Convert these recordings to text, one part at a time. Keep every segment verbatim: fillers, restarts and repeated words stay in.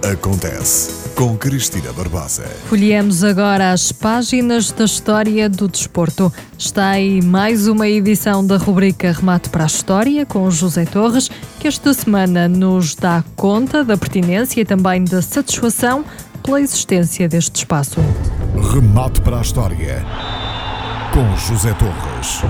Acontece com Cristina Barbosa. Folheamos agora as páginas da história do desporto. Está aí mais uma edição da rubrica Remate para a História com o José Torres, que esta semana nos dá conta da pertinência e também da satisfação pela existência deste espaço. Remate para a História com José Torres.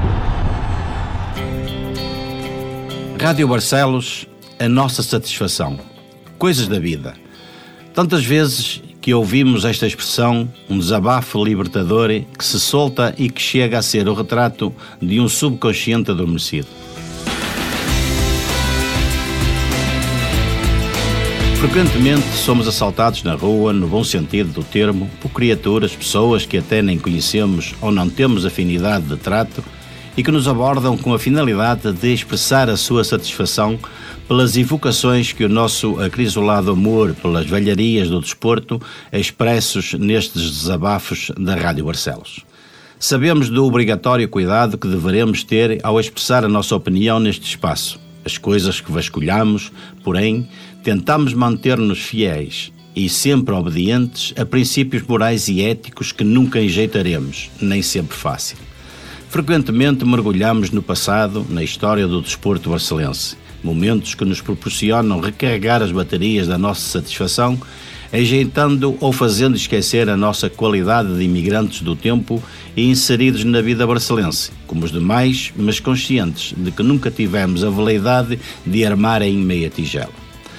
Rádio Barcelos, a nossa satisfação. Coisas da vida. Tantas vezes que ouvimos esta expressão, um desabafo libertador que se solta e que chega a ser o retrato de um subconsciente adormecido. Frequentemente somos assaltados na rua, no bom sentido do termo, por criaturas, pessoas que até nem conhecemos ou não temos afinidade de trato e que nos abordam com a finalidade de expressar a sua satisfação pelas evocações que o nosso acrisolado amor pelas velharias do desporto expressos nestes desabafos da Rádio Barcelos. Sabemos do obrigatório cuidado que deveremos ter ao expressar a nossa opinião neste espaço. As coisas que vasculhamos, porém, tentamos manter-nos fiéis e sempre obedientes a princípios morais e éticos que nunca enjeitaremos, nem sempre fácil. Frequentemente mergulhamos no passado, na história do desporto barcelense, momentos que nos proporcionam recarregar as baterias da nossa satisfação, enjeitando ou fazendo esquecer a nossa qualidade de imigrantes do tempo e inseridos na vida barcelense, como os demais, mas conscientes de que nunca tivemos a veleidade de armar em meia tigela.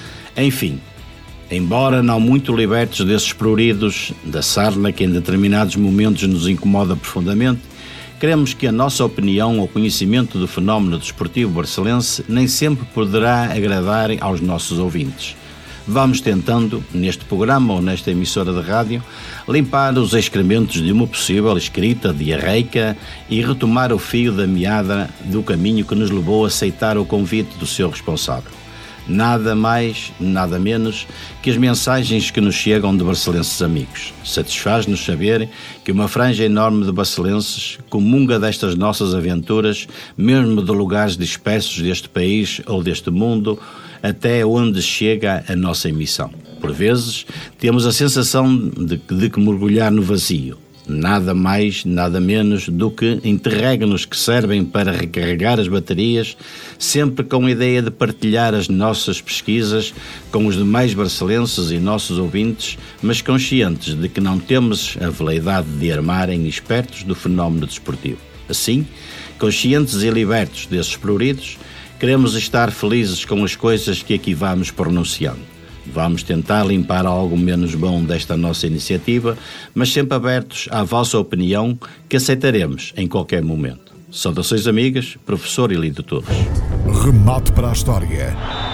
Enfim, embora não muito libertos desses pruridos da sarna que em determinados momentos nos incomoda profundamente, queremos que a nossa opinião ou conhecimento do fenómeno desportivo barcelense nem sempre poderá agradar aos nossos ouvintes. Vamos tentando, neste programa ou nesta emissora de rádio, limpar os excrementos de uma possível escrita diarreica e retomar o fio da meada do caminho que nos levou a aceitar o convite do seu responsável. Nada mais, nada menos que as mensagens que nos chegam de barcelenses amigos. Satisfaz-nos saber que uma franja enorme de barcelenses comunga destas nossas aventuras, mesmo de lugares dispersos deste país ou deste mundo, até onde chega a nossa emissão. Por vezes, temos a sensação de, de que mergulhar no vazio. Nada mais, nada menos do que interregnos que servem para recarregar as baterias, sempre com a ideia de partilhar as nossas pesquisas com os demais barcelenses e nossos ouvintes, mas conscientes de que não temos a veleidade de armarem espertos do fenómeno desportivo. Assim, conscientes e libertos desses pruridos, queremos estar felizes com as coisas que aqui vamos pronunciando. Vamos tentar limpar algo menos bom desta nossa iniciativa, mas sempre abertos à vossa opinião, que aceitaremos em qualquer momento. Saudações amigas, professor Elídio Torres. Remate para a História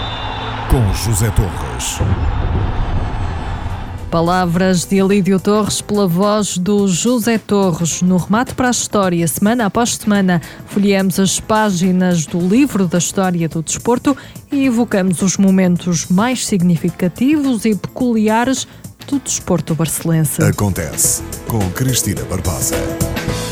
com José Torres. Palavras de Elídio Torres pela voz do José Torres. No Remate para a História, semana após semana, folheamos as páginas do livro da história do desporto e evocamos os momentos mais significativos e peculiares do desporto barcelense. Acontece com Cristina Barbosa.